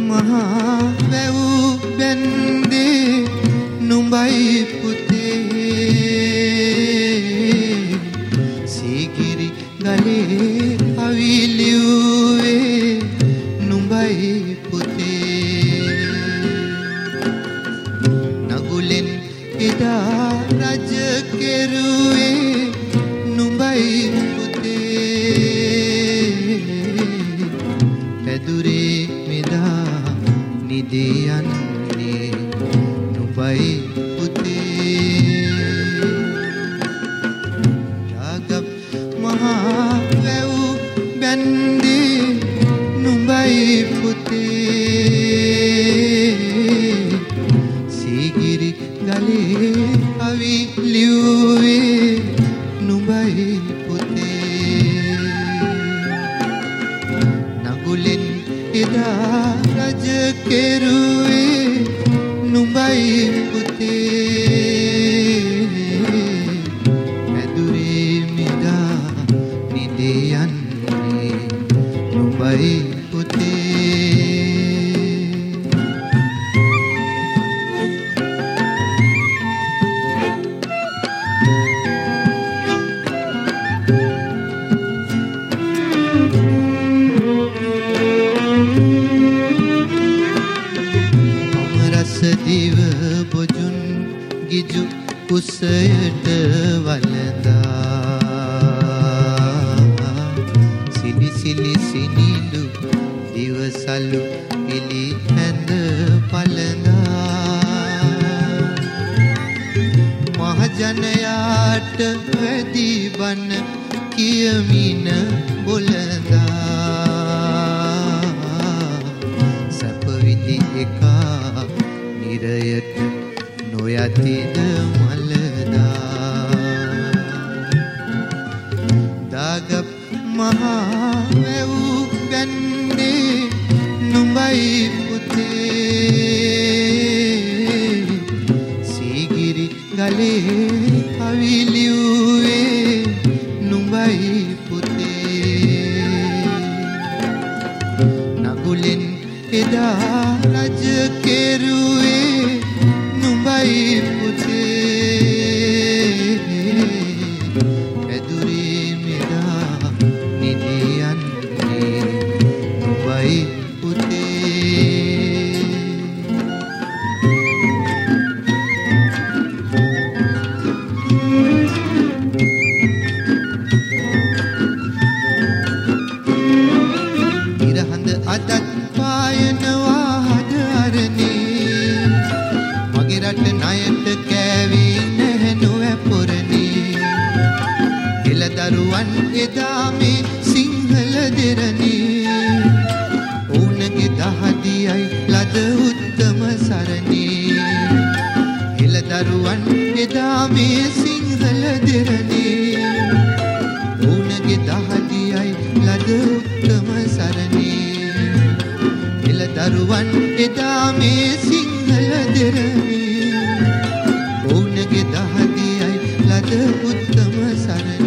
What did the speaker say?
මහා වැව් බැන්දේ නුඹයි පුතේ සීගිරි ගලේ අවිලිව්වේ නුඹයි පුතේ නගුලෙන් එදා රජ කෙරුවේ නුඹයි පුතේ පැදුරේ මෙදා නිදියන්නේ නුඹයි පුතේ යාගප් මහා වැව් බැන්දේ නුඹයි පුතේ සීගිරි ගලේ අවිලිව්වේ නුඹයි පුතේ නගුලෙන් එදා රජ කෙරුවේ නුඹයි පුතේ පැදුරේ මෙදා නිදියන්නේ නුඹයි පුතේ දිව බොජුන් ගිජු කුසයට වලදා සිලි සිලි සිනිඳු දිවසලු එලි ඇඳ පලඳා මහජනයාට වැඩි බන කියමින බොලඳා සැප විඳි එකා නිරයට නොයතිද මලදා දාගප් මහා වැව් බැන්දේ නුඹයි පුතේ සීගිරි ගලේ අවිලිව්වේ නුඹයි පුතේ නගුලෙන් එදා රජ කෙරුවේ නුඹයි පුතේ පැදුරේ මෙදා නිදියන්නේ නුඹයි පුතේ ඉරහඳ අදත් පායනවා හද අරනේ මගේ රට ණයට කෑවේ නැහැ නොඇපොරනේ එළදරුවන් එදා මේ සිංහල දෙරනේ ඔවුන්ගේ දහදියයි ලද උත්තම සරණේ එළදරුවන් එදා මේ සිංහල දෙරනේ ඔවුන්ගේ දහදියයි ලද උත්තම සරණේ එළදරුවන් එදා මේ සිංහල දෙරනේ ඔවුන්ගේ දහදියයි ලද උත්තම සරණේ